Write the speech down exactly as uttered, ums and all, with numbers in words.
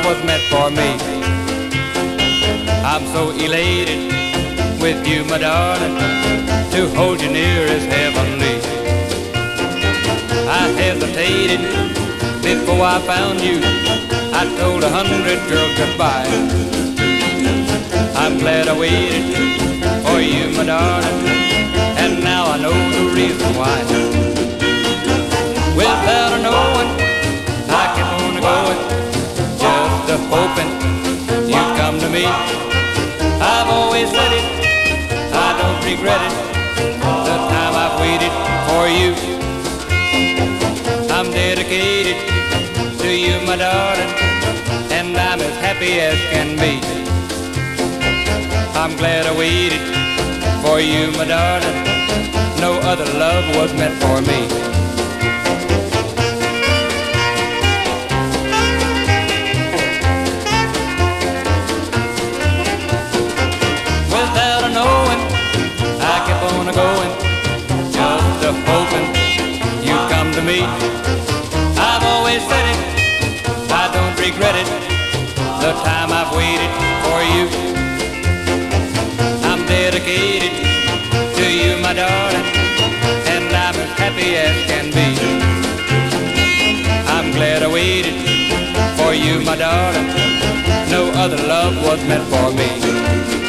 was meant for me. I'm so elated with you, my darling, to hold you near is heavenly. I hesitated before I found you. I told a hundred girls goodbye. I'm glad I waited for you, my darling, and now I know the reason why. Without a knowing, I kept on going, just a hoping you'd come to me. I've always said it, I don't regret it, the time I've waited for you. I'm dedicated to you, my darling, and I'm as happy as can be. I'm glad I waited for you, my darling, no other love was meant for me. Without a knowing, I kept on going, just a hoping you'd come to me. I've always said it, I don't regret it, the time I've waited for you. I'm dedicated to you, my darling, and I'm as happy as can be. I'm glad I waited for you, my darling, no other love was meant for me.